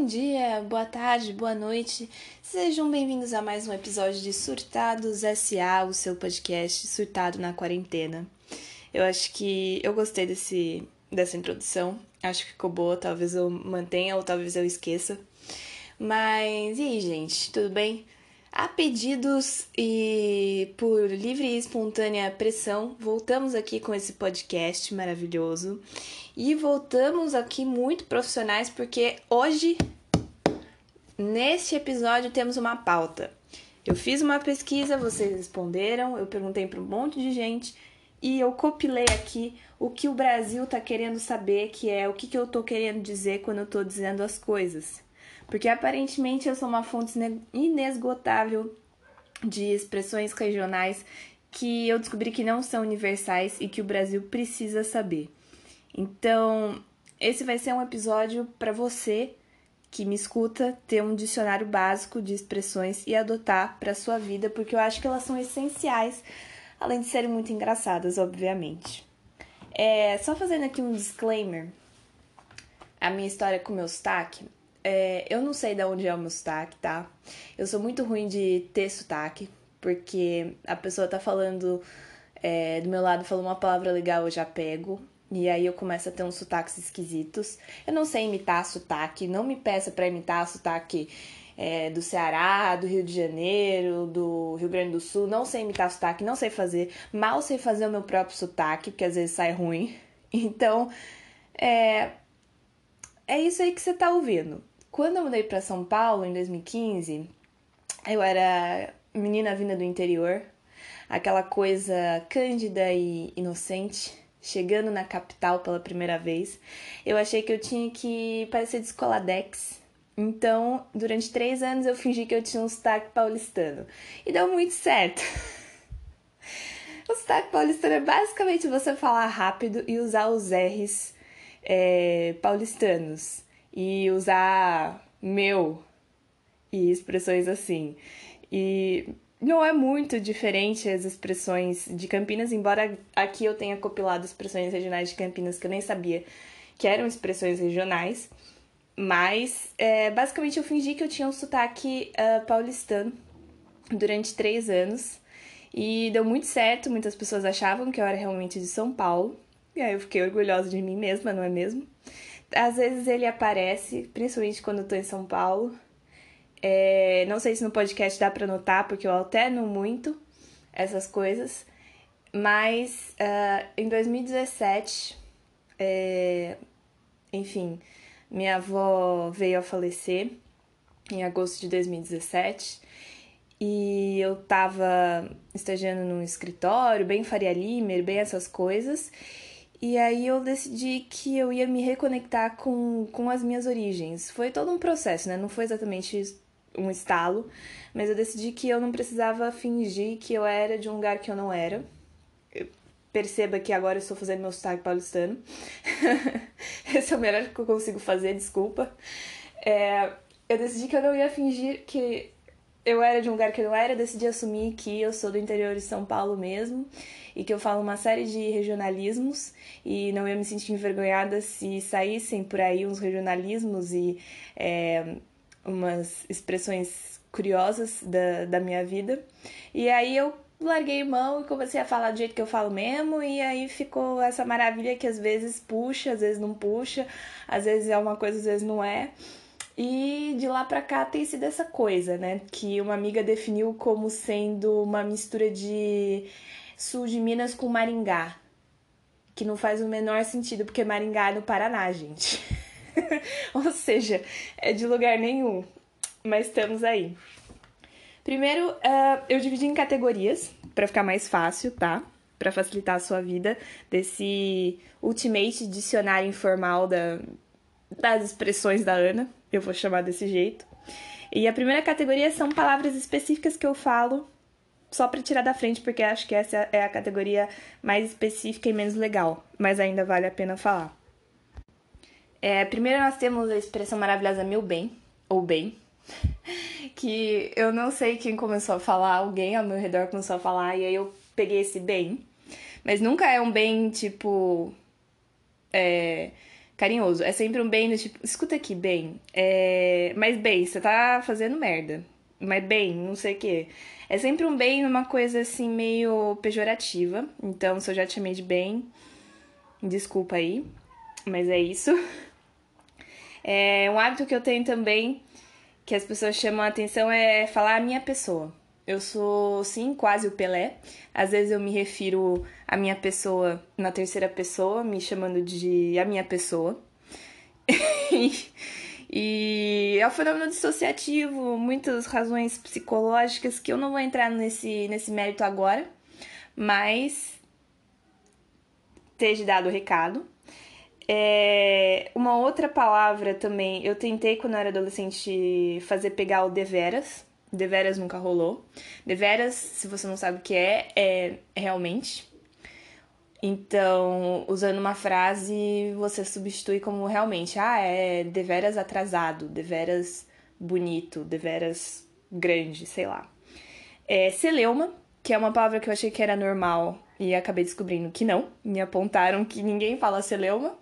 Bom dia, boa tarde, boa noite. Sejam bem-vindos a mais um episódio de Surtados S.A., o seu podcast Surtado na Quarentena. Eu acho que eu gostei dessa introdução. Acho que ficou boa, talvez eu mantenha ou talvez eu esqueça. Mas e aí, gente, tudo bem? A pedidos e por livre e espontânea pressão, voltamos aqui com esse podcast maravilhoso. E voltamos aqui muito profissionais porque hoje, neste episódio, temos uma pauta. Eu fiz uma pesquisa, vocês responderam, eu perguntei para um monte de gente e eu compilei aqui o que o Brasil tá querendo saber, que é o que eu tô querendo dizer quando eu tô dizendo as coisas. Porque aparentemente eu sou uma fonte inesgotável de expressões regionais que eu descobri que não são universais e que o Brasil precisa saber. Então, esse vai ser um episódio para você que me escuta ter um dicionário básico de expressões e adotar para sua vida, porque eu acho que elas são essenciais, além de serem muito engraçadas, obviamente. Só fazendo aqui um disclaimer, a minha história com o meu sotaque, eu não sei de onde é o meu sotaque, tá? Eu sou muito ruim de ter sotaque, porque a pessoa tá falando do meu lado, falou uma palavra legal, eu já pego. E aí eu começo a ter uns sotaques esquisitos. Eu não sei imitar sotaque, não me peça pra imitar sotaque do Ceará, do Rio de Janeiro, do Rio Grande do Sul. Não sei imitar sotaque, não sei fazer. Mal sei fazer o meu próprio sotaque, porque às vezes sai ruim. Então, é isso aí que você tá ouvindo. Quando eu mudei pra São Paulo, em 2015, eu era menina vinda do interior. Aquela coisa cândida e inocente. Chegando na capital pela primeira vez, eu achei que eu tinha que parecer descoladex. Então, durante 3 anos eu fingi que eu tinha um sotaque paulistano. E deu muito certo. O sotaque paulistano é basicamente você falar rápido e usar os R's paulistanos. E usar meu e expressões assim. E não é muito diferente as expressões de Campinas, embora aqui eu tenha compilado expressões regionais de Campinas que eu nem sabia que eram expressões regionais. Mas, basicamente, eu fingi que eu tinha um sotaque paulistano durante 3 anos. E deu muito certo, muitas pessoas achavam que eu era realmente de São Paulo. E aí eu fiquei orgulhosa de mim mesma, não é mesmo? Às vezes ele aparece, principalmente quando eu tô em São Paulo. Não sei se no podcast dá pra notar, porque eu alterno muito essas coisas. Mas em 2017, enfim, minha avó veio a falecer em agosto de 2017. E eu tava estagiando num escritório, bem Faria Limer, bem essas coisas. E aí eu decidi que eu ia me reconectar com as minhas origens. Foi todo um processo, né? Não foi exatamente um estalo, mas eu decidi que eu não precisava fingir que eu era de um lugar que eu não era. Perceba que agora eu estou fazendo meu sotaque paulistano. Esse é o melhor que eu consigo fazer, desculpa. Eu decidi que eu não ia fingir que eu era de um lugar que eu não era, eu decidi assumir que eu sou do interior de São Paulo mesmo e que eu falo uma série de regionalismos e não ia me sentir envergonhada se saíssem por aí uns regionalismos e umas expressões curiosas da minha vida. E aí eu larguei mão e comecei a falar do jeito que eu falo mesmo, e aí ficou essa maravilha que às vezes puxa, às vezes não puxa, às vezes é uma coisa, às vezes não é. E de lá pra cá tem sido essa coisa, né? Que uma amiga definiu como sendo uma mistura de sul de Minas com Maringá. Que não faz o menor sentido, porque Maringá é no Paraná, gente. Ou seja, é de lugar nenhum. Mas estamos aí. Primeiro, eu dividi em categorias, pra ficar mais fácil, tá? Pra facilitar a sua vida. Desse Ultimate Dicionário Informal das expressões da Ana. Eu vou chamar desse jeito. E a primeira categoria são palavras específicas que eu falo só pra tirar da frente, porque acho que essa é a categoria mais específica e menos legal, mas ainda vale a pena falar. Primeiro nós temos a expressão maravilhosa meu bem, ou bem, que eu não sei quem começou a falar, alguém ao meu redor começou a falar, e aí eu peguei esse bem, mas nunca é um bem tipo carinhoso. É sempre um bem do tipo, escuta aqui, bem. Mas bem, você tá fazendo merda. Mas bem, não sei o quê. É sempre um bem numa coisa assim meio pejorativa. Então, se eu já te chamei de bem, desculpa aí. Mas é isso. Um hábito que eu tenho também, que as pessoas chamam a atenção, é falar a minha pessoa. Eu sou, sim, quase o Pelé. Às vezes eu me refiro à minha pessoa na terceira pessoa, me chamando de a minha pessoa. E é um fenômeno dissociativo, muitas razões psicológicas que eu não vou entrar nesse mérito agora, mas esteja dado o recado. Uma outra palavra também, eu tentei quando eu era adolescente fazer pegar o deveras. Deveras nunca rolou. Deveras, se você não sabe o que é realmente. Então, usando uma frase, você substitui como realmente. É deveras atrasado, deveras bonito, deveras grande, sei lá. Celeuma, que é uma palavra que eu achei que era normal e acabei descobrindo que não. Me apontaram que ninguém fala celeuma.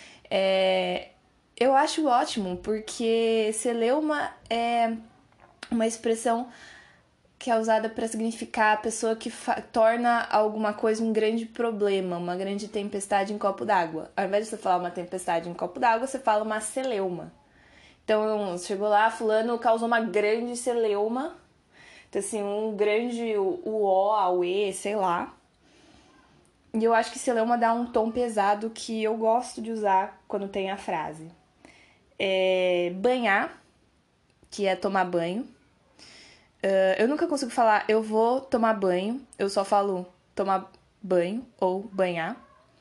Eu acho ótimo, porque celeuma é uma expressão que é usada para significar a pessoa que torna alguma coisa um grande problema, uma grande tempestade em copo d'água. Ao invés de você falar uma tempestade em copo d'água, você fala uma celeuma. Então, chegou lá, fulano causou uma grande celeuma. Então, assim, um grande o auê, sei lá. E eu acho que celeuma dá um tom pesado que eu gosto de usar quando tem a frase. Banhar, que é tomar banho. Eu nunca consigo falar eu vou tomar banho, eu só falo tomar banho ou banhar.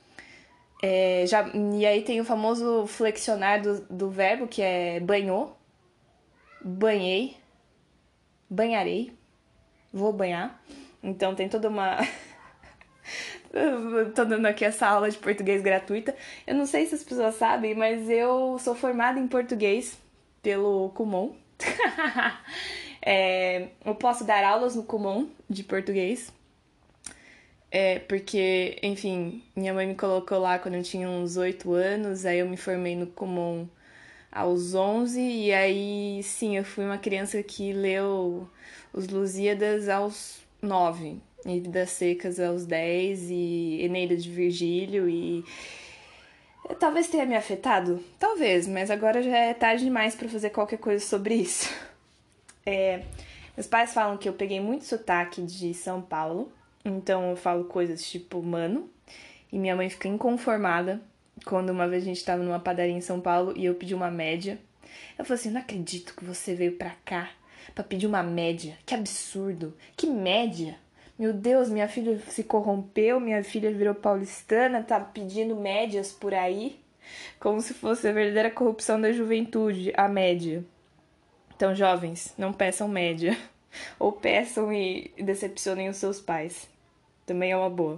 E aí tem o famoso flexionar do verbo, que é banhou, banhei, banharei, vou banhar. Então tem toda uma... Eu tô dando aqui essa aula de português gratuita. Eu não sei se as pessoas sabem, mas eu sou formada em português pelo Kumon. Eu posso dar aulas no Kumon de português. Porque, enfim, minha mãe me colocou lá quando eu tinha uns 8 anos, aí eu me formei no Kumon aos 11, e aí, sim, eu fui uma criança que leu os Lusíadas aos 9, e Vidas Secas aos 10, e Eneida de Virgílio, e talvez tenha me afetado, talvez, mas agora já é tarde demais pra fazer qualquer coisa sobre isso. Meus pais falam que eu peguei muito sotaque de São Paulo, então eu falo coisas tipo mano, e minha mãe fica inconformada quando uma vez a gente tava numa padaria em São Paulo e eu pedi uma média. Ela falou assim, não acredito que você veio pra cá pra pedir uma média, que absurdo, que média? Meu Deus, minha filha se corrompeu, minha filha virou paulistana, tá pedindo médias por aí, como se fosse a verdadeira corrupção da juventude, a média. Então, jovens, não peçam média. Ou peçam e decepcionem os seus pais. Também é uma boa.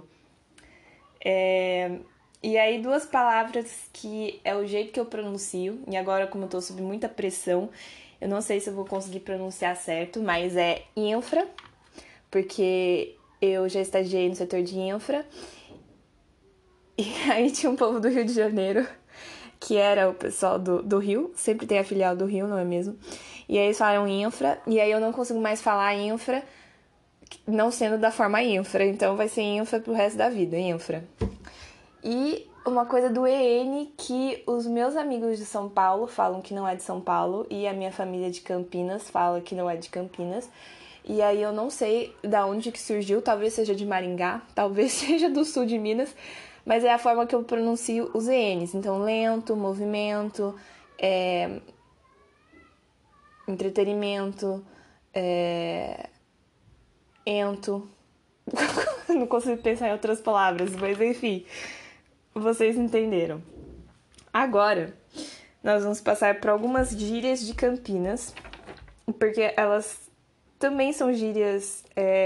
E aí, duas palavras que é o jeito que eu pronuncio. E agora, como eu tô sob muita pressão, eu não sei se eu vou conseguir pronunciar certo, mas é infra, porque eu já estagiei no setor de infra. E aí tinha um povo do Rio de Janeiro, que era o pessoal do Rio. Sempre tem a filial do Rio, não é mesmo? E aí eles falaram infra, e aí eu não consigo mais falar infra, não sendo da forma infra. Então vai ser infra pro resto da vida, infra. E uma coisa do EN que os meus amigos de São Paulo falam que não é de São Paulo, e a minha família de Campinas fala que não é de Campinas. E aí eu não sei da onde que surgiu, talvez seja de Maringá, talvez seja do sul de Minas, mas é a forma que eu pronuncio os ENs. Então, lento, movimento, entretenimento, ento. Não consigo pensar em outras palavras, mas enfim, vocês entenderam. Agora, nós vamos passar por algumas gírias de Campinas, porque elas também são gírias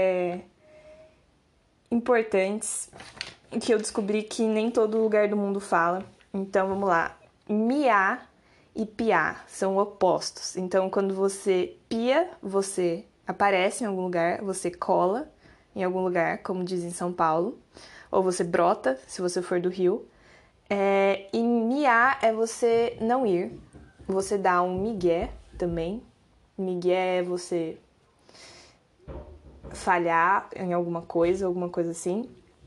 importantes, que eu descobri que nem todo lugar do mundo fala. Então, vamos lá. Miar e piar são opostos. Então, quando você pia, você aparece em algum lugar, você cola em algum lugar, como diz em São Paulo, ou você brota, se você for do Rio. E miar é você não ir. Você dá um migué também. Migué é você falhar em alguma coisa assim.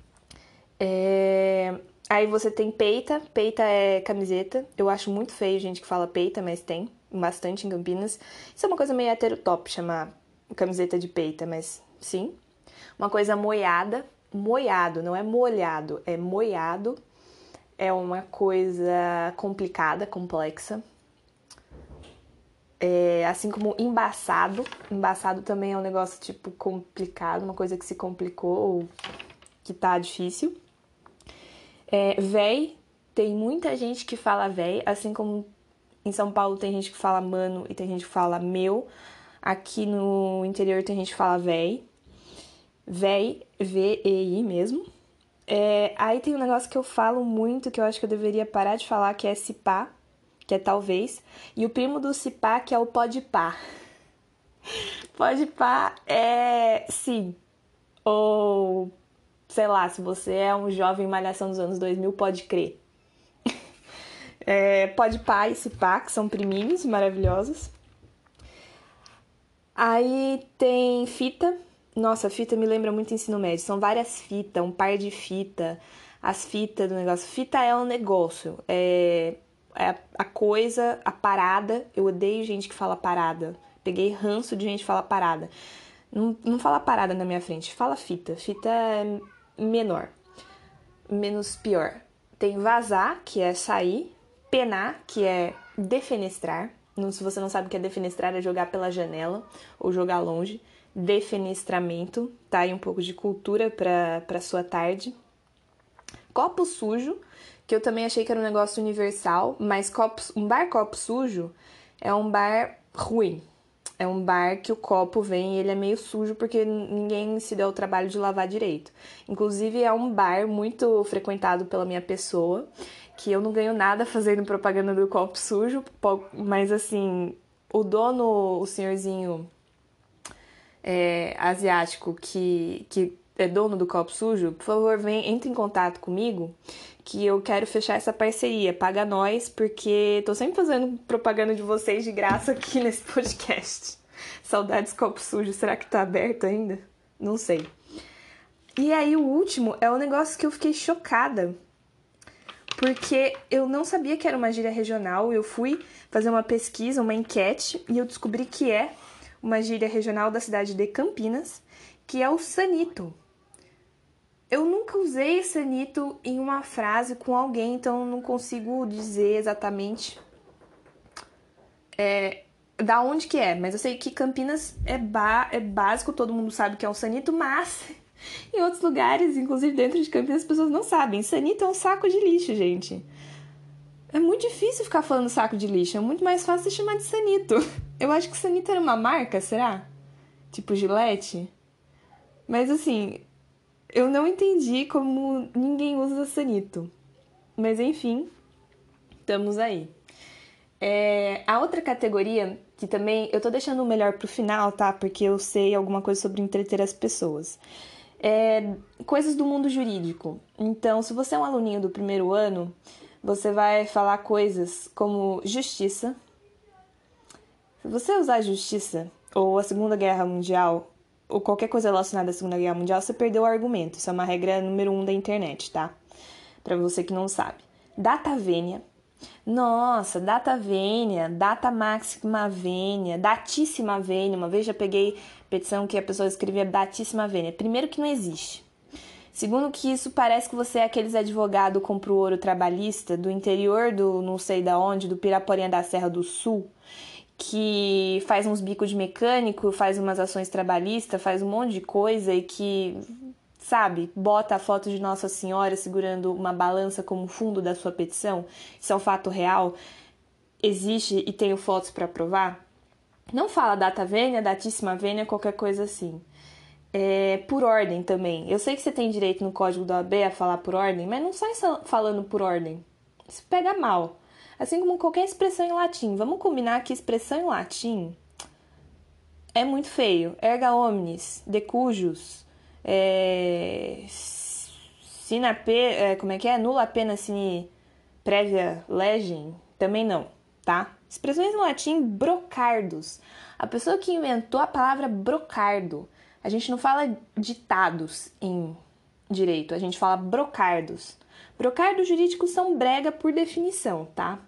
Aí você tem peita. Peita é camiseta. Eu acho muito feio gente que fala peita, mas tem bastante em Campinas. Isso é uma coisa meio heterotop, chamar camiseta de peita, mas sim. Uma coisa moiada. Moiado, não é molhado, é moiado. É uma coisa complicada, complexa. Assim como embaçado. Embaçado também é um negócio, tipo, complicado. Uma coisa que se complicou ou que tá difícil. Véi. Tem muita gente que fala véi. Assim como em São Paulo tem gente que fala mano e tem gente que fala meu. Aqui no interior tem gente que fala véi. Véi, V-E-I mesmo. Aí tem um negócio que eu falo muito, que eu acho que eu deveria parar de falar, que é cipá, que é talvez. E o primo do cipá, que é o podpá. Podpá é sim. Ou, sei lá, se você é um jovem malhação dos anos 2000, pode crer. Podpá e cipá, que são priminhos maravilhosos. Aí tem fita. Nossa, fita me lembra muito ensino médio. São várias fitas, um par de fita. As fitas do negócio. Fita é um negócio. É a coisa, a parada. Eu odeio gente que fala parada. Peguei ranço de gente que fala parada. Não fala parada na minha frente. Fala fita. Fita é menor. Menos pior. Tem vazar, que é sair. Penar, que é defenestrar. Se você não sabe o que é defenestrar, é jogar pela janela ou jogar longe. Defenestramento, tá aí um pouco de cultura pra sua tarde. Copo sujo, que eu também achei que era um negócio universal, mas um bar copo sujo é um bar ruim. É um bar que o copo vem e ele é meio sujo porque ninguém se deu o trabalho de lavar direito. Inclusive é um bar muito frequentado pela minha pessoa, que eu não ganho nada fazendo propaganda do copo sujo, mas assim, o dono, o senhorzinho asiático que é dono do copo sujo, por favor, entre em contato comigo, que eu quero fechar essa parceria. Paga nós, porque tô sempre fazendo propaganda de vocês de graça aqui nesse podcast. Saudades copo sujo, será que tá aberto ainda? Não sei. E aí o último é um negócio que eu fiquei chocada, porque eu não sabia que era uma gíria regional. Eu fui fazer uma pesquisa, uma enquete, e eu descobri que é uma gíria regional da cidade de Campinas, que é o sanito. Eu nunca usei sanito em uma frase com alguém, então não consigo dizer exatamente da onde que é, mas eu sei que Campinas é básico, todo mundo sabe que é um sanito, mas em outros lugares, inclusive dentro de Campinas, as pessoas não sabem. Sanito é um saco de lixo, gente. É muito difícil ficar falando saco de lixo, é muito mais fácil se chamar de sanito. Eu acho que sanito era uma marca, será? Tipo Gillette? Mas assim, eu não entendi como ninguém usa sanito. Mas enfim, estamos aí. A outra categoria, que também eu tô deixando o melhor pro final, tá? Porque eu sei alguma coisa sobre entreter as pessoas. Coisas do mundo jurídico. Então, se você é um aluninho do primeiro ano, você vai falar coisas como justiça. Se você usar justiça, ou a Segunda Guerra Mundial, ou qualquer coisa relacionada à Segunda Guerra Mundial, você perdeu o argumento. Isso é uma regra número 1 da internet, tá? Pra você que não sabe. Data vênia. Nossa, data vênia, data máxima vênia, datíssima vênia. Uma vez já peguei petição que a pessoa escrevia datíssima vênia. Primeiro que não existe. Segundo que isso parece que você é aqueles advogado compra o ouro trabalhista do interior do não sei da onde, do Piraporinha da Serra do Sul, que faz uns bicos de mecânico, faz umas ações trabalhistas, faz um monte de coisa e que, sabe, bota a foto de Nossa Senhora segurando uma balança como fundo da sua petição. Isso é um fato real, existe e tenho fotos para provar. Não fala data vênia, datíssima vênia, qualquer coisa assim. Por ordem também. Eu sei que você tem direito no código da OAB a falar por ordem, mas não sai falando por ordem. Isso pega mal. Assim como qualquer expressão em latim. Vamos combinar que expressão em latim é muito feio. Erga omnes, decujus, sine, como é que é? Nulla pena sine prévia legem, também não, tá? Expressões em latim, brocardos. A pessoa que inventou a palavra brocardo. A gente não fala ditados em direito, a gente fala brocardos. Brocardos jurídicos são brega por definição, tá?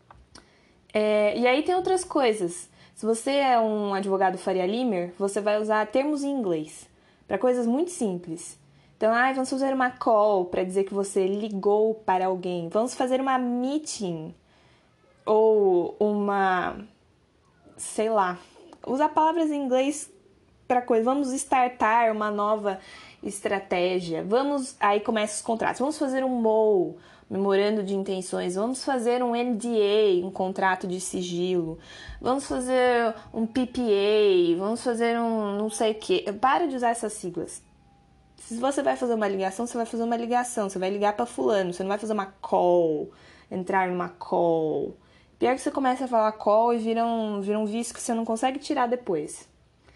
E aí tem outras coisas. Se você é um advogado Faria Limer, você vai usar termos em inglês para coisas muito simples. Então, vamos fazer uma call para dizer que você ligou para alguém. Vamos fazer uma meeting. Ou uma... sei lá. Usar palavras em inglês para coisa. Vamos startar uma nova estratégia. Aí começam os contratos. Vamos fazer um MOU, memorando de intenções. Vamos fazer um NDA, um contrato de sigilo. Vamos fazer um PPA. Vamos fazer um não sei o quê. Para de usar essas siglas. Se você vai fazer uma ligação, você vai fazer uma ligação. Você vai ligar para fulano. Você não vai fazer uma call. Entrar numa call. Pior que você começa a falar call e vira um vício que você não consegue tirar depois.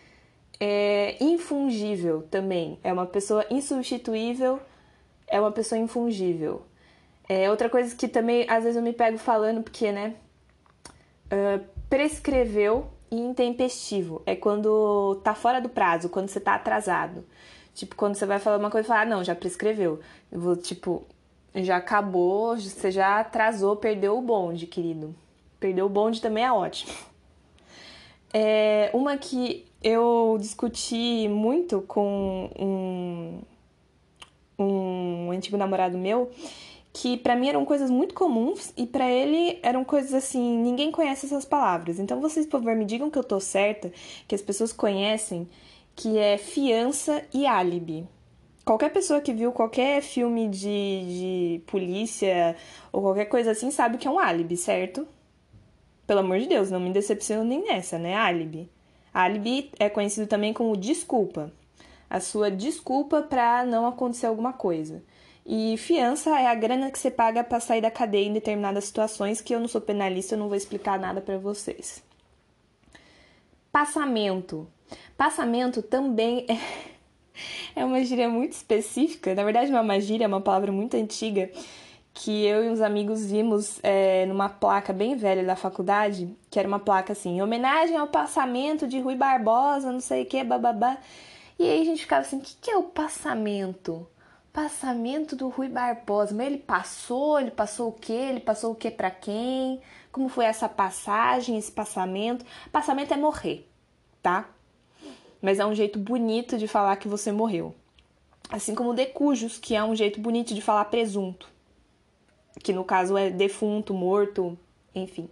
Infungível também. É uma pessoa insubstituível. É uma pessoa infungível. Outra coisa que também, às vezes, eu me pego falando, porque, né? Prescreveu e intempestivo. É quando tá fora do prazo, quando você tá atrasado. Tipo, quando você vai falar uma coisa e falar, não, já prescreveu. Já acabou, você já atrasou, perdeu o bonde, querido. Perdeu o bonde também é ótimo. Uma que eu discuti muito com um antigo namorado meu, que pra mim eram coisas muito comuns e pra ele eram coisas assim, ninguém conhece essas palavras. Então vocês, por favor, me digam que eu tô certa, que as pessoas conhecem, que é fiança e álibi. Qualquer pessoa que viu qualquer filme de polícia ou qualquer coisa assim sabe que é um álibi, certo? Pelo amor de Deus, não me decepciono nem nessa, né? Álibi. Álibi é conhecido também como desculpa. A sua desculpa pra não acontecer alguma coisa. E fiança é a grana que você paga pra sair da cadeia em determinadas situações, que eu não sou penalista, eu não vou explicar nada pra vocês. Passamento. Passamento também é uma gíria muito específica. Na verdade, não é uma gíria, é uma palavra muito antiga que eu e uns amigos vimos numa placa bem velha da faculdade, que era uma placa assim, em homenagem ao passamento de Rui Barbosa, não sei o que, bababá. E aí a gente ficava assim, o que é o passamento? Passamento do Rui Barbosa. Mas ele passou o quê? Ele passou o quê pra quem? Como foi essa passagem, esse passamento? Passamento é morrer, tá? Mas é um jeito bonito de falar que você morreu. Assim como decujus, que é um jeito bonito de falar presunto. Que no caso é defunto, morto, enfim.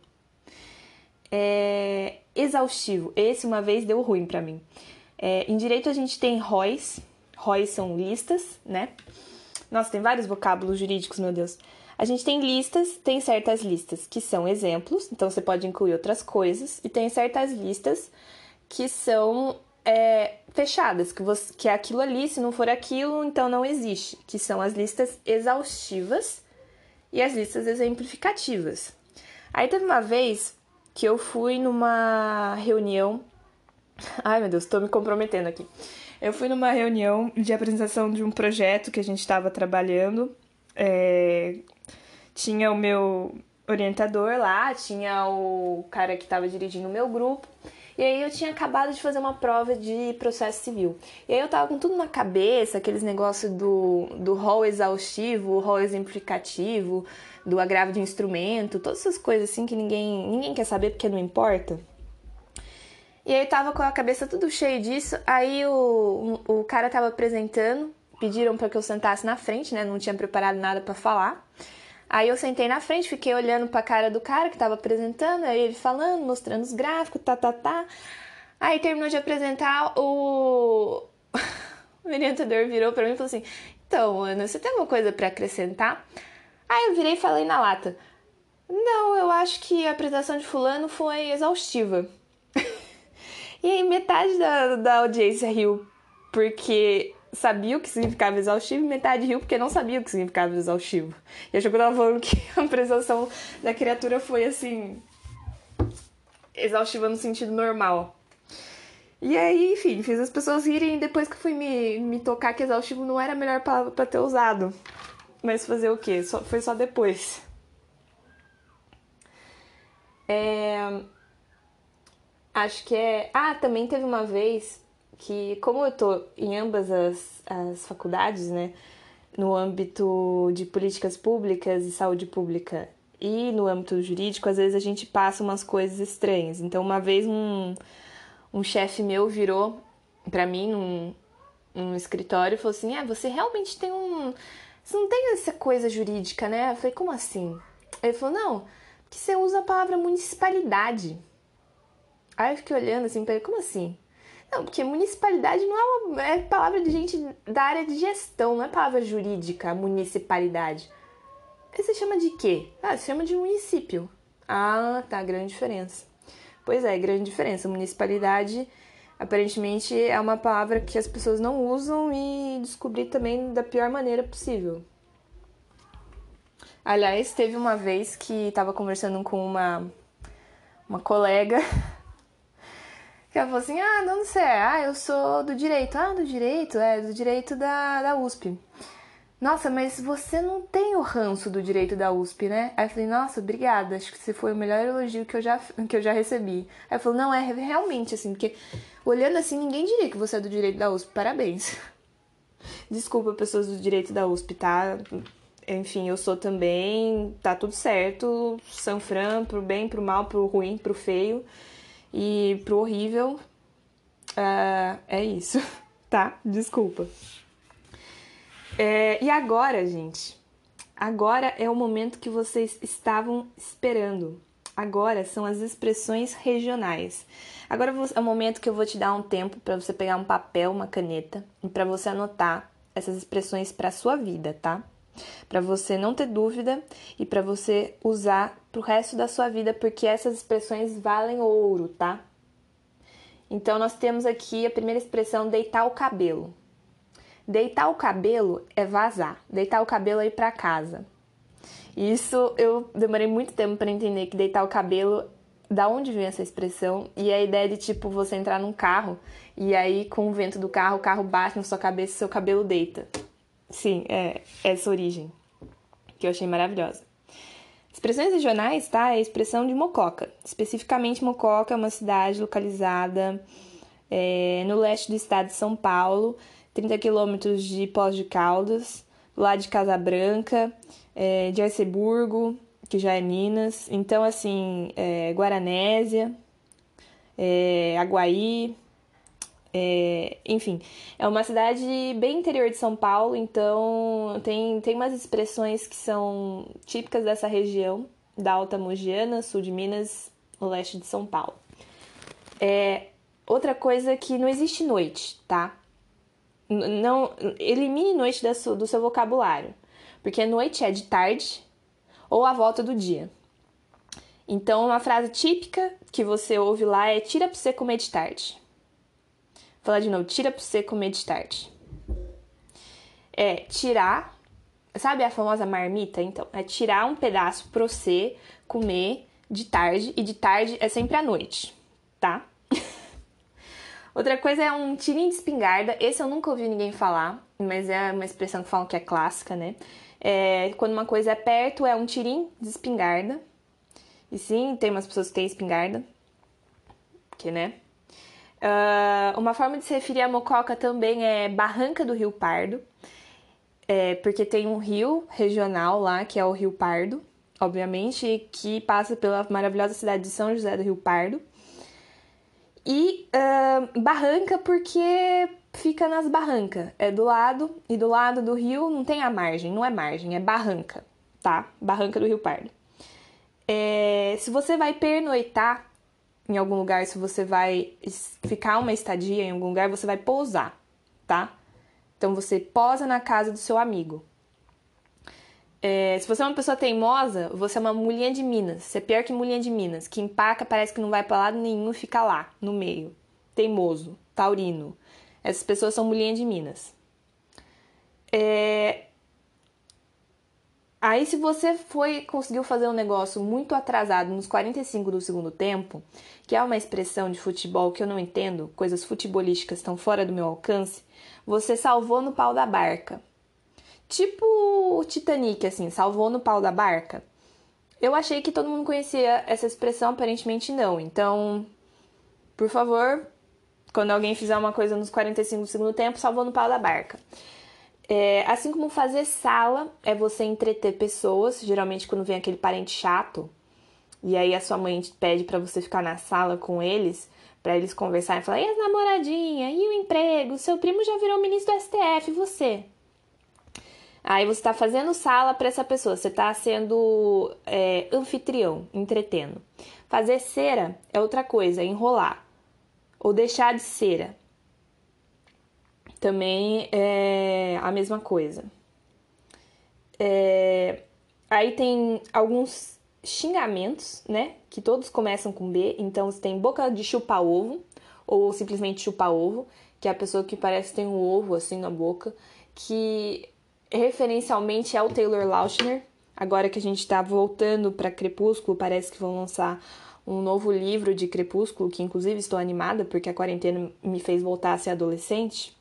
Exaustivo. Esse uma vez deu ruim pra mim. Em direito a gente tem ROIs. ROIs são listas, né? Nossa, tem vários vocábulos jurídicos, meu Deus. A gente tem listas, tem certas listas que são exemplos, então você pode incluir outras coisas. E tem certas listas que são fechadas, que é aquilo ali, se não for aquilo, então não existe. Que são as listas exaustivas e as listas exemplificativas. Aí teve uma vez que eu fui numa reunião... Ai, meu Deus, tô me comprometendo aqui. Eu fui numa reunião de apresentação de um projeto que a gente estava trabalhando. Tinha o meu orientador lá, tinha o cara que estava dirigindo o meu grupo. E aí eu tinha acabado de fazer uma prova de processo civil. E aí eu tava com tudo na cabeça, aqueles negócios do rol exaustivo, o rol exemplificativo, do agravo de instrumento, todas essas coisas assim que ninguém quer saber porque não importa. E aí eu tava com a cabeça tudo cheia disso, aí o cara tava apresentando, pediram pra que eu sentasse na frente, né, não tinha preparado nada pra falar. Aí eu sentei na frente, fiquei olhando pra cara do cara que tava apresentando, aí ele falando, mostrando os gráficos, tá. Aí terminou de apresentar, o orientador virou pra mim e falou assim, então, Ana, você tem alguma coisa pra acrescentar? Aí eu virei e falei na lata, não, eu acho que a apresentação de fulano foi exaustiva. E aí metade da audiência riu porque sabia o que significava exaustivo e metade riu porque não sabia o que significava exaustivo. E achou que eu tava falando que a apresentação da criatura foi assim, exaustiva no sentido normal. E aí, enfim, fiz as pessoas rirem depois que fui me tocar que exaustivo não era a melhor palavra pra ter usado. Mas fazer o quê? Foi só depois. Acho que é... Ah, também teve uma vez que, como eu tô em ambas as faculdades, né? No âmbito de políticas públicas e saúde pública e no âmbito jurídico, às vezes a gente passa umas coisas estranhas. Então, uma vez um chefe meu virou pra mim num escritório e falou assim: você realmente tem um... Você não tem essa coisa jurídica, né? Eu falei: como assim? Ele falou: não, porque você usa a palavra municipalidade. Aí eu fiquei olhando assim pra ele: como assim? Não, porque municipalidade não é palavra de gente da área de gestão, não é palavra jurídica, municipalidade. Aí você chama de quê? Você chama de município. Ah, tá, grande diferença. Pois é, grande diferença. Municipalidade, aparentemente, é uma palavra que as pessoas não usam e descobri também da pior maneira possível. Aliás, teve uma vez que tava conversando com uma colega que ela falou assim: não sei, eu sou do direito. Do direito da USP. Nossa, mas você não tem o ranço do direito da USP, né? Aí eu falei: nossa, obrigada, acho que esse foi o melhor elogio que eu já recebi. Aí ela falou: não, é realmente assim, porque olhando assim, ninguém diria que você é do direito da USP, parabéns. Desculpa, pessoas do direito da USP, tá? Enfim, eu sou também, tá tudo certo, Sanfran, pro bem, pro mal, pro ruim, pro feio e pro horrível. É isso, tá? Desculpa. E agora, gente? Agora é o momento que vocês estavam esperando. Agora são as expressões regionais. Agora é o momento que eu vou te dar um tempo para você pegar um papel, uma caneta e para você anotar essas expressões para sua vida, tá? Para você não ter dúvida e para você usar pro resto da sua vida, porque essas expressões valem ouro, tá? Então nós temos aqui a primeira expressão: deitar o cabelo. Deitar o cabelo é vazar. Deitar o cabelo é ir pra casa. Isso eu demorei muito tempo para entender, que deitar o cabelo, da onde vem essa expressão, e a ideia de tipo você entrar num carro e aí com o vento do carro, o carro bate na sua cabeça e seu cabelo deita. Sim, é essa origem que eu achei maravilhosa. Expressões regionais, tá? É a expressão de Mococa. Especificamente, Mococa é uma cidade localizada no leste do estado de São Paulo, 30 quilômetros de Poços de Caldas, lá de Casa Branca, de Arceburgo, que já é Minas. Então, assim, Guaranésia, Aguaí, enfim, é uma cidade bem interior de São Paulo, então tem umas expressões que são típicas dessa região, da Alta Mogiana, sul de Minas, leste de São Paulo. Outra coisa que não existe noite, tá? Não, elimine noite do seu vocabulário, porque noite é de tarde ou a volta do dia. Então, uma frase típica que você ouve lá é: tira pra você comer de tarde. Vou falar de novo: tira pra você comer de tarde. Tirar, sabe a famosa marmita? Então, é tirar um pedaço pra você comer de tarde, e de tarde é sempre à noite, tá? Outra coisa é um tirinho de espingarda. Esse eu nunca ouvi ninguém falar, mas é uma expressão que falam que é clássica, né? Quando uma coisa é perto, é um tirinho de espingarda. E sim, tem umas pessoas que têm espingarda, que, né? Uma forma de se referir a Mococa também é Barranca do Rio Pardo, porque tem um rio regional lá, que é o Rio Pardo, obviamente, que passa pela maravilhosa cidade de São José do Rio Pardo. E barranca porque fica nas barrancas, é do lado, e do lado do rio não tem a margem, não é margem, é barranca, tá? Barranca do Rio Pardo. Se você vai pernoitar em algum lugar, se você vai ficar uma estadia em algum lugar, você vai pousar, tá? Então você posa na casa do seu amigo. Se você é uma pessoa teimosa, você é uma mulinha de Minas. Você é pior que mulinha de Minas, que empaca, parece que não vai pra lado nenhum e fica lá, no meio. Teimoso, taurino. Essas pessoas são mulinha de Minas. Aí, se você conseguiu fazer um negócio muito atrasado nos 45 do segundo tempo, que é uma expressão de futebol que eu não entendo, coisas futebolísticas estão fora do meu alcance, você salvou no pau da barca. Tipo o Titanic, assim, salvou no pau da barca. Eu achei que todo mundo conhecia essa expressão, aparentemente não. Então, por favor, quando alguém fizer uma coisa nos 45 do segundo tempo, salvou no pau da barca. Assim como fazer sala é você entreter pessoas, geralmente quando vem aquele parente chato, e aí a sua mãe te pede pra você ficar na sala com eles, pra eles conversarem e falar, e as namoradinhas, e o emprego, seu primo já virou ministro do STF, e você? Aí você tá fazendo sala pra essa pessoa, você tá sendo anfitrião, entretendo. Fazer cera é outra coisa, enrolar. Ou deixar de cera. Também é a mesma coisa. Aí tem alguns xingamentos, né? Que todos começam com B. Então você tem boca de chupar ovo, ou simplesmente chupar ovo, que é a pessoa que parece que tem um ovo assim na boca, que referencialmente é o Taylor Lautner. Agora que a gente tá voltando pra Crepúsculo, parece que vão lançar um novo livro de Crepúsculo, que inclusive estou animada, porque a quarentena me fez voltar a ser adolescente.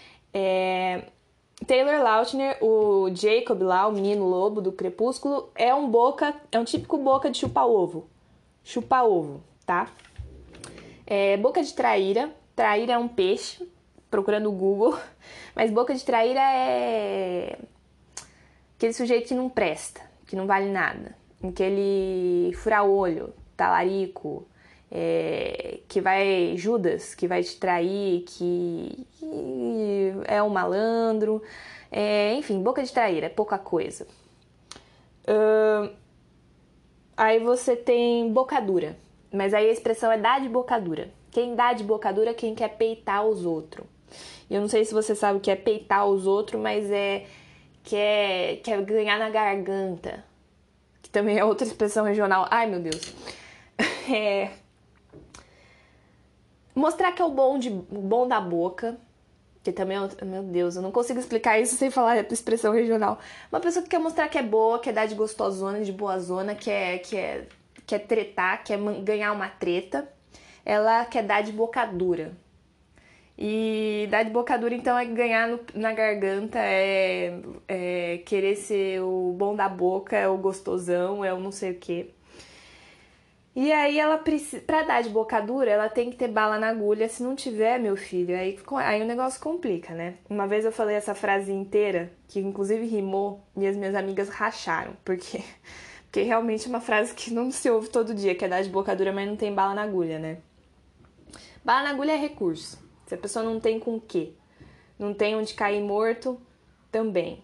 Taylor Lautner, o Jacob lá, o menino lobo do Crepúsculo, é um típico boca de chupar ovo. Chupar ovo, tá? Boca de traíra. Traíra é um peixe, procurando o Google. Mas boca de traíra é aquele sujeito que não presta, que não vale nada. Aquele fura-olho, talarico, que vai Judas, que vai te trair, que é um malandro, enfim, boca de traíra, é pouca coisa. Aí você tem bocadura, mas aí a expressão é dar de bocadura. Quem dá de bocadura é quem quer peitar os outros. Eu não sei se você sabe o que é peitar os outros, mas quer ganhar na garganta, que também é outra expressão regional. Ai, meu Deus. Mostrar que é o bom da boca, que também é... Meu Deus, eu não consigo explicar isso sem falar a expressão regional. Uma pessoa que quer mostrar que é boa, quer dar de gostosona, de boazona, quer tretar, quer ganhar uma treta. Ela quer dar de bocadura. E dar de bocadura, então, é ganhar na garganta, querer ser o bom da boca, é o gostosão, é o não sei o quê. E aí ela precisa, pra dar de bocadura, ela tem que ter bala na agulha. Se não tiver, meu filho, aí o negócio complica, né? Uma vez eu falei essa frase inteira, que inclusive rimou, e as minhas amigas racharam, porque realmente é uma frase que não se ouve todo dia, que é dar de bocadura, mas não tem bala na agulha, né? Bala na agulha é recurso. Se a pessoa não tem com o quê? Não tem onde cair morto, também.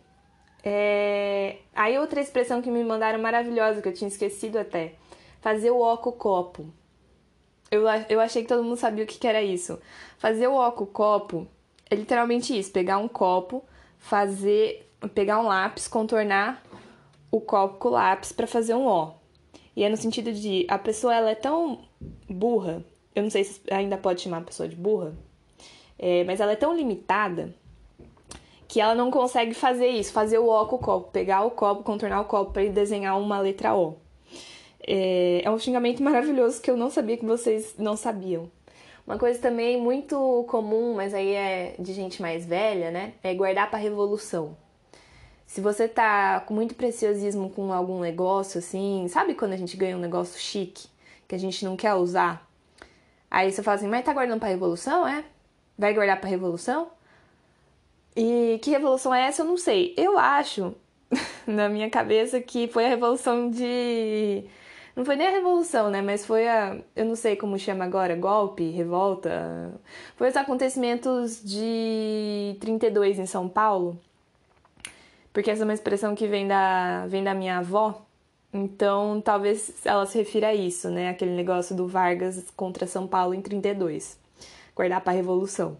Aí outra expressão que me mandaram maravilhosa, que eu tinha esquecido até. Fazer o ó com o copo. Eu achei que todo mundo sabia o que era isso. Fazer o ó com o copo é literalmente isso. Pegar um copo, pegar um lápis, contornar o copo com o lápis para fazer um ó. E é no sentido de a pessoa ela é tão burra, eu não sei se ainda pode chamar a pessoa de burra, mas ela é tão limitada que ela não consegue fazer isso, fazer o ó com o copo, pegar o copo, contornar o copo para desenhar uma letra O. É um xingamento maravilhoso que eu não sabia que vocês não sabiam. Uma coisa também muito comum, mas aí é de gente mais velha, né? É guardar pra revolução. Se você tá com muito preciosismo com algum negócio, assim... Sabe quando a gente ganha um negócio chique, que a gente não quer usar? Aí você fala assim, mas tá guardando pra revolução, é? Vai guardar pra revolução? E que revolução é essa? Eu não sei. Eu acho, na minha cabeça, que foi a revolução de... Não foi nem a revolução, né? Mas foi eu não sei como chama agora, golpe, revolta. Foi os acontecimentos de 32 em São Paulo. Porque essa é uma expressão que vem da minha avó. Então, talvez ela se refira a isso, né? Aquele negócio do Vargas contra São Paulo em 32. Guardar pra revolução.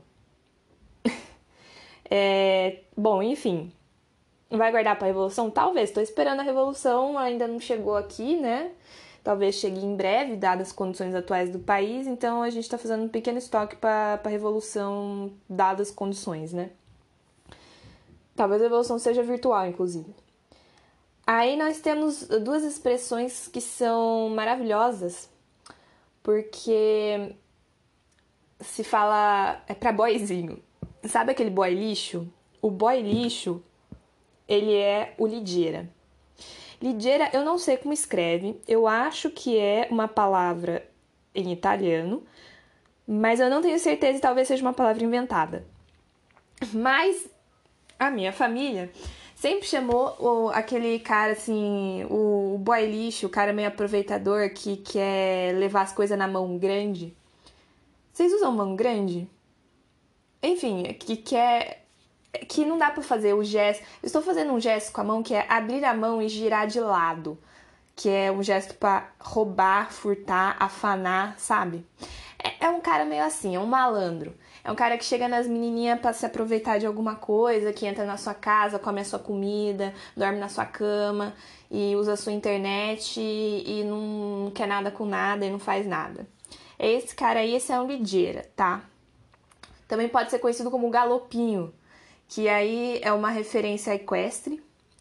Bom, enfim. Vai guardar pra revolução? Talvez. Tô esperando a revolução, ainda não chegou aqui, né? Talvez chegue em breve, dadas as condições atuais do país. Então, a gente tá fazendo um pequeno estoque pra revolução, dadas as condições, né? Talvez a revolução seja virtual, inclusive. Aí nós temos duas expressões que são maravilhosas, porque se fala... É pra boyzinho. Sabe aquele boy lixo? O boy lixo, ele é o ligeira. Ligeira, eu não sei como escreve. Eu acho que é uma palavra em italiano, mas eu não tenho certeza e talvez seja uma palavra inventada. Mas a minha família sempre chamou aquele cara assim, o boy lixo, o cara meio aproveitador que quer levar as coisas na mão grande. Vocês usam mão grande? Enfim, que não dá pra fazer o gesto. Eu estou fazendo um gesto com a mão que é abrir a mão e girar de lado, que é um gesto pra roubar, furtar, afanar, sabe? É um cara meio assim, é um malandro. É um cara que chega nas menininhas pra se aproveitar de alguma coisa, que entra na sua casa, come a sua comida, dorme na sua cama e usa a sua internet e não quer nada com nada e não faz nada. Esse cara aí, esse é um ligeira, tá? Também pode ser conhecido como galopinho, que aí é uma referência equestre.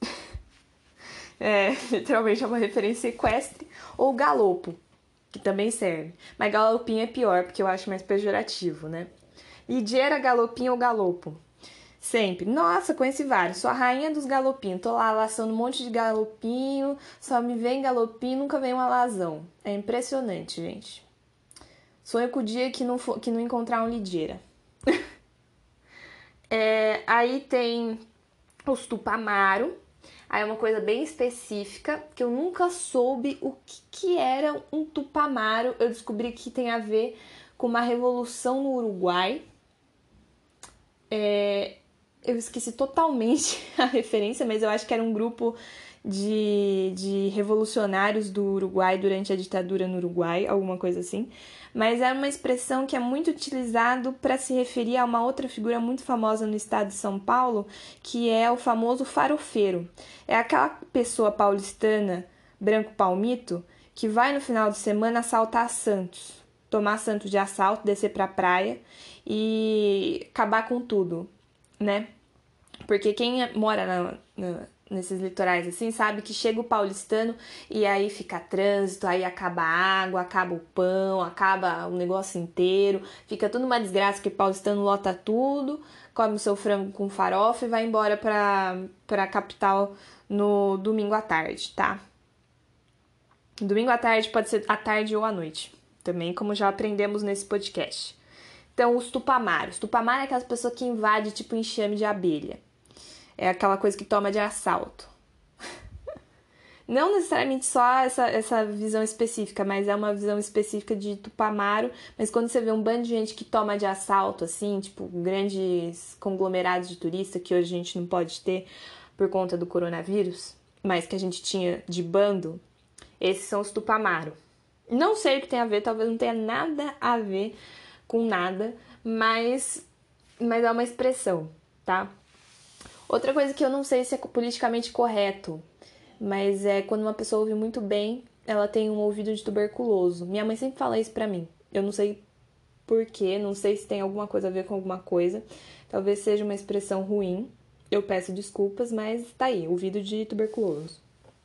Literalmente é uma referência equestre. Ou galopo, que também serve. Mas galopinho é pior, porque eu acho mais pejorativo, né? Ligeira, galopinho ou galopo. Sempre. Nossa, conheci vários. Sou a rainha dos galopinhos. Tô lá laçando um monte de galopinho. Só me vem galopinho, nunca vem um alazão. É impressionante, gente. Sonho com o dia que não encontrar um ligeira. Aí tem os tupamaro. Aí é uma coisa bem específica, que eu nunca soube o que era um tupamaro. Eu descobri que tem a ver com uma revolução no Uruguai. Eu esqueci totalmente a referência, mas eu acho que era um grupo de revolucionários do Uruguai durante a ditadura no Uruguai, alguma coisa assim. Mas era uma expressão que é muito utilizado para se referir a uma outra figura muito famosa no estado de São Paulo, que é o famoso farofeiro. É aquela pessoa paulistana, branco palmito, que vai no final de semana assaltar Santos, tomar Santos de assalto, descer pra praia e acabar com tudo, né? Porque quem mora nesses litorais assim sabe que chega o paulistano e aí fica trânsito, aí acaba a água, acaba o pão, acaba o negócio inteiro, fica tudo uma desgraça que o paulistano lota tudo, come o seu frango com farofa e vai embora pra capital no domingo à tarde, tá? Domingo à tarde pode ser à tarde ou à noite, também como já aprendemos nesse podcast. Então, os tupamaros. Tupamaro é aquelas pessoas que invadem tipo enxame de abelha. É aquela coisa que toma de assalto. Não necessariamente só essa visão específica, mas é uma visão específica de tupamaro. Mas quando você vê um bando de gente que toma de assalto, assim, tipo, grandes conglomerados de turista, que hoje a gente não pode ter por conta do coronavírus, mas que a gente tinha de bando, esses são os tupamaro. Não sei o que tem a ver, talvez não tenha nada a ver com nada, mas é uma expressão, tá? Outra coisa que eu não sei se é politicamente correto, mas é quando uma pessoa ouve muito bem, ela tem um ouvido de tuberculoso. Minha mãe sempre fala isso pra mim. Eu não sei porquê, não sei se tem alguma coisa a ver com alguma coisa. Talvez seja uma expressão ruim. Eu peço desculpas, mas tá aí, ouvido de tuberculoso.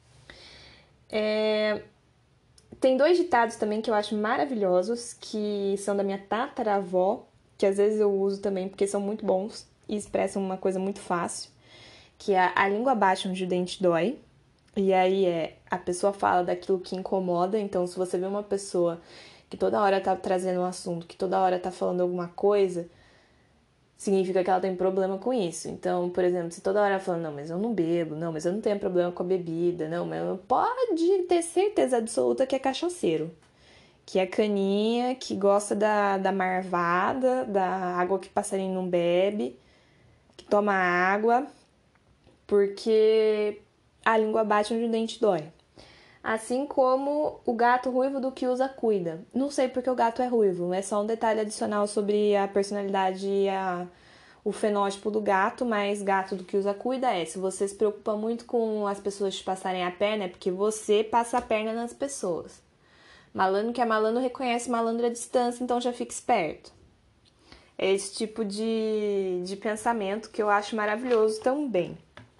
Tem dois ditados também que eu acho maravilhosos, que são da minha tataravó, que às vezes eu uso também porque são muito bons e expressam uma coisa muito fácil, que é a língua baixa onde o dente dói. E aí a pessoa fala daquilo que incomoda, então se você vê uma pessoa que toda hora tá trazendo um assunto, que toda hora tá falando alguma coisa, significa que ela tem problema com isso. Então, por exemplo, se toda hora ela falando, não, mas eu não bebo, não, mas eu não tenho problema com a bebida, não, mas pode ter certeza absoluta que é cachaceiro. Que é caninha, que gosta da marvada, da água que passarinho não bebe, que toma água, porque a língua bate onde o dente dói. Assim como o gato ruivo do que usa cuida. Não sei porque o gato é ruivo, é só um detalhe adicional sobre a personalidade e o fenótipo do gato, mas gato do que usa cuida se você se preocupa muito com as pessoas te passarem a perna, é porque você passa a perna nas pessoas. Malandro que é malandro reconhece malandro à distância, então já fica esperto. É esse tipo de pensamento que eu acho maravilhoso também.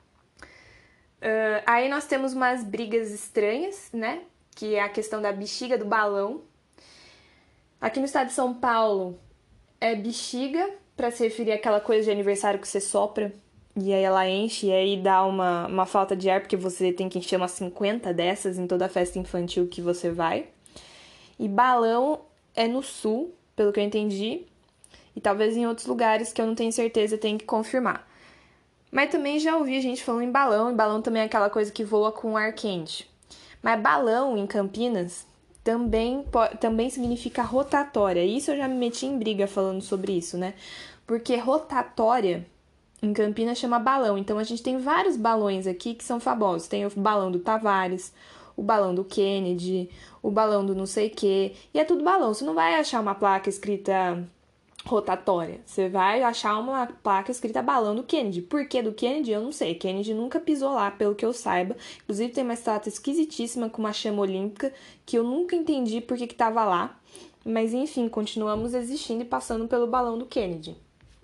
Aí nós temos umas brigas estranhas, né? Que é a questão da bexiga do balão. Aqui no estado de São Paulo é bexiga, pra se referir àquela coisa de aniversário que você sopra e aí ela enche e aí dá uma falta de ar, porque você tem que encher umas 50 dessas em toda a festa infantil que você vai. E balão é no sul, pelo que eu entendi, e talvez em outros lugares que eu não tenho certeza, tenho que confirmar. Mas também já ouvi gente falando em balão, e balão também é aquela coisa que voa com ar quente. Mas balão em Campinas também significa rotatória. Isso eu já me meti em briga falando sobre isso, né? Porque rotatória em Campinas chama balão. Então a gente tem vários balões aqui que são famosos. Tem o balão do Tavares, o balão do Kennedy, o balão do não sei o quê. E é tudo balão. Você não vai achar uma placa escrita rotatória. Você vai achar uma placa escrita balão do Kennedy. Por que do Kennedy? Eu não sei. Kennedy nunca pisou lá, pelo que eu saiba. Inclusive tem uma estátua esquisitíssima com uma chama olímpica que eu nunca entendi por que tava lá. Mas enfim, continuamos existindo e passando pelo balão do Kennedy.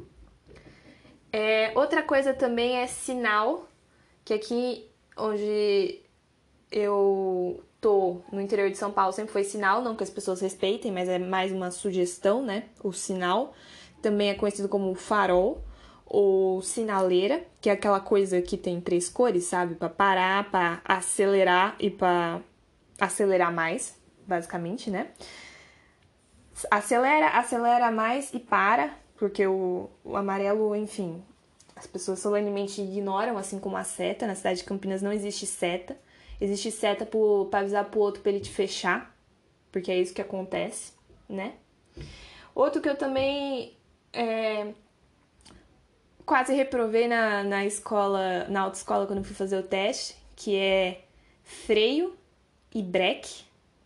Outra coisa também é sinal, que aqui onde eu tô, no interior de São Paulo, sempre foi sinal, não que as pessoas respeitem, mas é mais uma sugestão, né? O sinal também é conhecido como farol ou sinaleira, que é aquela coisa que tem 3 cores, sabe? Pra parar, pra acelerar e pra acelerar mais, basicamente, né? Acelera mais e para, porque o amarelo, enfim, as pessoas solenemente ignoram, assim como a seta. Na cidade de Campinas não existe seta. Existe seta pra avisar pro outro pra ele te fechar, porque é isso que acontece, né? Outro que eu também quase reprovei na escola, na autoescola, quando eu fui fazer o teste, que é freio e breque.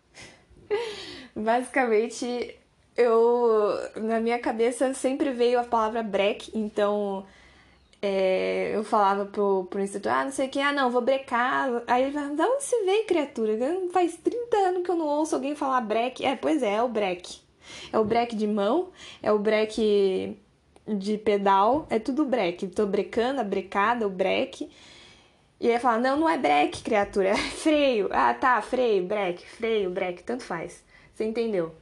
Basicamente, na minha cabeça sempre veio a palavra breque, então eu falava pro instrutor, não sei o que, não, vou brecar. Aí ele falava, de onde você veio, criatura? Faz 30 anos que eu não ouço alguém falar breque. Pois é o breque. É o breque de mão, é o breque de pedal, é tudo breque. Tô brecando, a brecada, o breque. E aí fala, não é breque, criatura, é freio. Ah, tá, freio, breque, tanto faz. Você entendeu?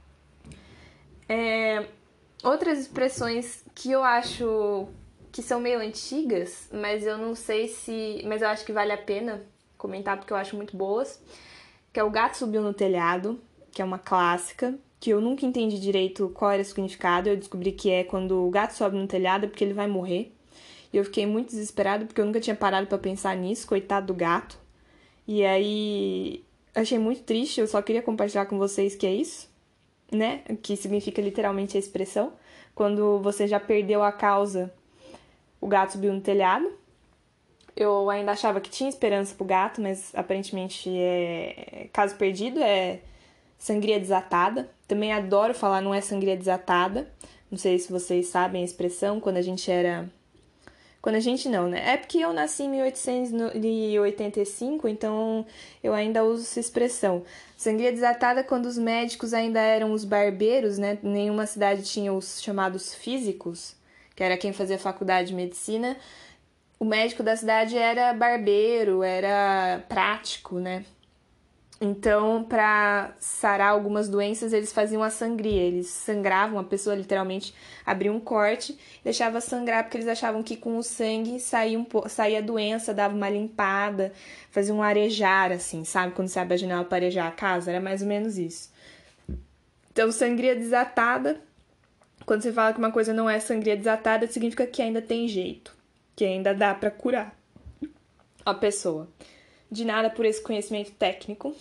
Outras expressões que eu acho que são meio antigas, mas eu não sei se... Mas eu acho que vale a pena comentar porque eu acho muito boas. Que é o gato subiu no telhado, que é uma clássica, que eu nunca entendi direito qual era o significado. Eu descobri que é quando o gato sobe no telhado é porque ele vai morrer. E eu fiquei muito desesperada porque eu nunca tinha parado pra pensar nisso, coitado do gato. E aí achei muito triste, eu só queria compartilhar com vocês que é isso, né? Que significa literalmente a expressão. Quando você já perdeu a causa, o gato subiu no telhado. Eu ainda achava que tinha esperança pro gato, mas aparentemente caso perdido, é sangria desatada. Também adoro falar não é sangria desatada. Não sei se vocês sabem a expressão, quando a gente era... Quando a gente não, né? É porque eu nasci em 1885, então eu ainda uso essa expressão. Sangria desatada quando os médicos ainda eram os barbeiros, né? Nenhuma cidade tinha os chamados físicos, que era quem fazia faculdade de medicina. O médico da cidade era barbeiro, era prático, né? Então, para sarar algumas doenças, eles faziam a sangria. Eles sangravam, a pessoa literalmente abria um corte, deixava sangrar, porque eles achavam que com o sangue saía a doença, dava uma limpada, fazia um arejar, assim, sabe? Quando você abre a janela para arejar a casa, era mais ou menos isso. Então, sangria desatada, quando você fala que uma coisa não é sangria desatada, significa que ainda tem jeito, que ainda dá para curar a pessoa. De nada por esse conhecimento técnico.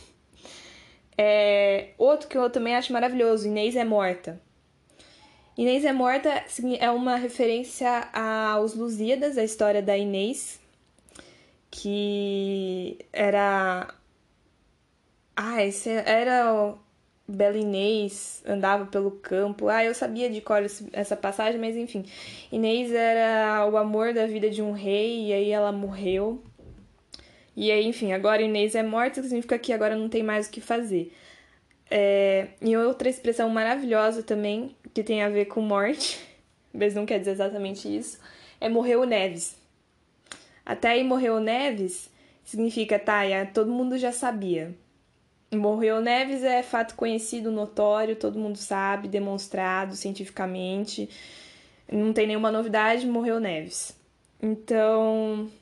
Outro que eu também acho maravilhoso, Inês é morta. Inês é morta é uma referência aos Lusíadas, a história da Inês, que era... esse era Bela Inês, andava pelo campo. Eu sabia de cor essa passagem, mas enfim. Inês era o amor da vida de um rei, e aí ela morreu. E aí, enfim, agora Inês é morta, significa que agora não tem mais o que fazer. E outra expressão maravilhosa também, que tem a ver com morte, mas não quer dizer exatamente isso, é morreu Neves. Até aí morreu Neves significa, todo mundo já sabia. Morreu Neves é fato conhecido, notório, todo mundo sabe, demonstrado cientificamente. Não tem nenhuma novidade, morreu Neves. Então,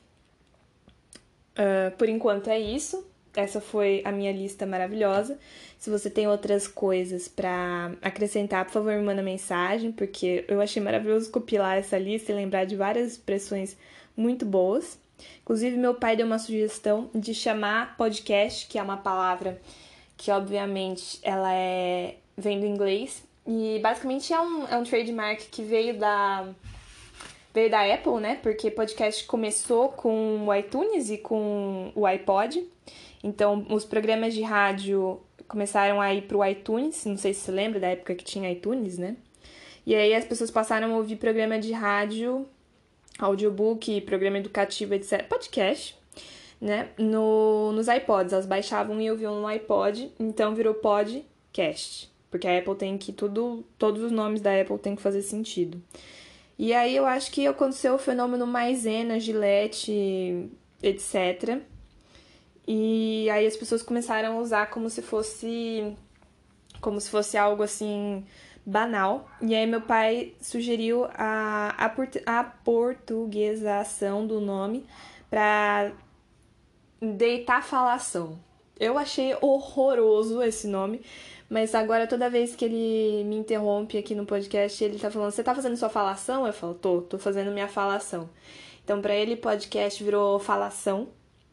por enquanto é isso. Essa foi a minha lista maravilhosa. Se você tem outras coisas pra acrescentar, por favor, me manda mensagem, porque eu achei maravilhoso compilar essa lista e lembrar de várias expressões muito boas. Inclusive, meu pai deu uma sugestão de chamar podcast, que é uma palavra que, obviamente, vem do inglês. E, basicamente, é um trademark que veio da Apple, né? Porque podcast começou com o iTunes e com o iPod. Então, os programas de rádio começaram a ir pro iTunes. Não sei se você lembra da época que tinha iTunes, né? E aí as pessoas passaram a ouvir programa de rádio, audiobook, programa educativo, etc. Podcast, né? Nos iPods. Elas baixavam e ouviam no iPod. Então, virou podcast. Porque a Apple tem que... Todos os nomes da Apple tem que fazer sentido. E aí eu acho que aconteceu o fenômeno Maisena, Gillette, etc. E aí as pessoas começaram a usar como se fosse algo assim banal. E aí meu pai sugeriu a portuguesação do nome para deitar falação. Eu achei horroroso esse nome, mas agora toda vez que ele me interrompe aqui no podcast, ele tá falando: "Você tá fazendo sua falação?" Eu falo: Tô fazendo minha falação." Então, pra ele, podcast virou falação.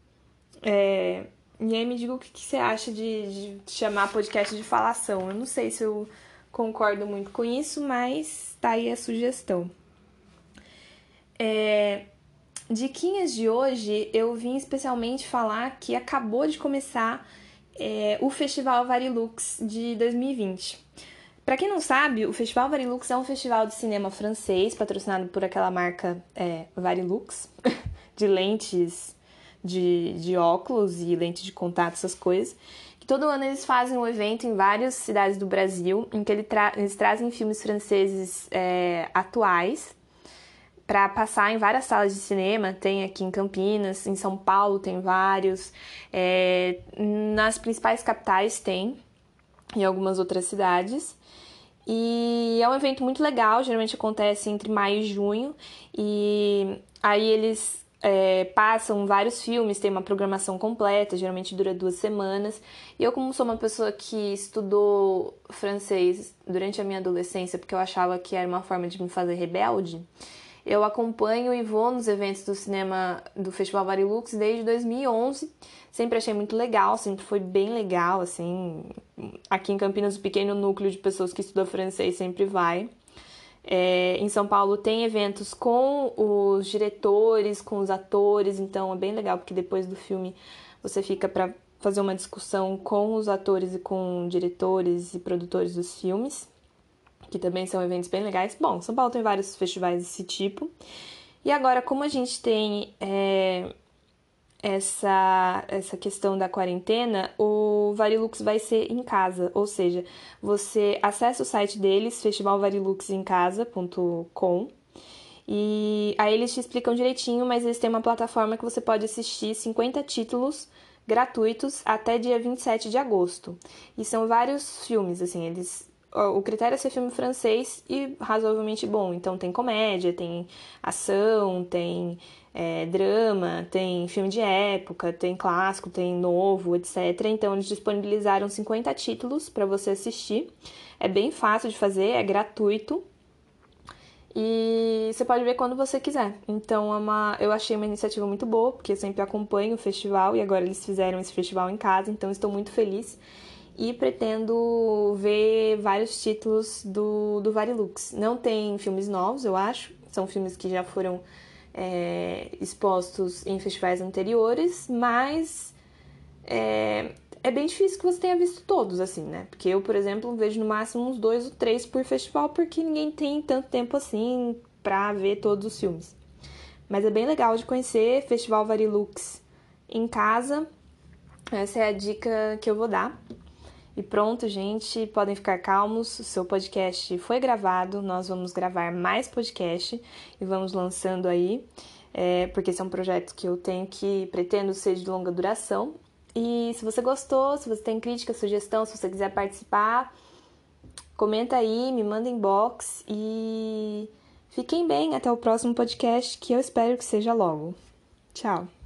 E aí me diga o que você acha de chamar podcast de falação. Eu não sei se eu concordo muito com isso, mas tá aí a sugestão. Diquinhas de hoje, eu vim especialmente falar que acabou de começar o Festival Varilux de 2020. Pra quem não sabe, o Festival Varilux é um festival de cinema francês, patrocinado por aquela marca Varilux, de lentes de óculos e lentes de contato, essas coisas. Que todo ano eles fazem um evento em várias cidades do Brasil, em que eles trazem filmes franceses atuais para passar em várias salas de cinema. Tem aqui em Campinas, em São Paulo tem vários, nas principais capitais tem, em algumas outras cidades. E é um evento muito legal, geralmente acontece entre maio e junho, e aí eles passam vários filmes, tem uma programação completa, geralmente dura 2 semanas. E eu, como sou uma pessoa que estudou francês durante a minha adolescência, porque eu achava que era uma forma de me fazer rebelde, eu acompanho e vou nos eventos do cinema do Festival Varilux desde 2011. Sempre achei muito legal, sempre foi bem legal, assim. Aqui em Campinas, o pequeno núcleo de pessoas que estudam francês sempre vai. Em São Paulo tem eventos com os diretores, com os atores, então é bem legal, porque depois do filme você fica para fazer uma discussão com os atores e com diretores e produtores dos filmes, que também são eventos bem legais. Bom, São Paulo tem vários festivais desse tipo. E agora, como a gente tem essa questão da quarentena, o Varilux vai ser em casa, ou seja, você acessa o site deles, festivalvariluxemcasa.com, e aí eles te explicam direitinho, mas eles têm uma plataforma que você pode assistir 50 títulos gratuitos até dia 27 de agosto. E são vários filmes, assim, o critério é ser filme francês e razoavelmente bom. Então tem comédia, tem ação, tem drama, tem filme de época, tem clássico, tem novo, etc. Então eles disponibilizaram 50 títulos para você assistir. É bem fácil de fazer, é gratuito. E você pode ver quando você quiser. Então eu achei uma iniciativa muito boa, porque eu sempre acompanho o festival e agora eles fizeram esse festival em casa, então estou muito feliz. E pretendo ver vários títulos do Varilux. Não tem filmes novos, eu acho. São filmes que já foram expostos em festivais anteriores, mas é bem difícil que você tenha visto todos, assim, né? Porque eu, por exemplo, vejo no máximo uns 2 ou 3 por festival, porque ninguém tem tanto tempo assim pra ver todos os filmes. Mas é bem legal de conhecer Festival Varilux em casa. Essa é a dica que eu vou dar. E pronto, gente, podem ficar calmos, o seu podcast foi gravado, nós vamos gravar mais podcast e vamos lançando aí, porque esse é um projeto que eu pretendo ser de longa duração. E se você gostou, se você tem crítica, sugestão, se você quiser participar, comenta aí, me manda inbox e Fiquem bem, até o próximo podcast, que eu espero que seja logo. Tchau!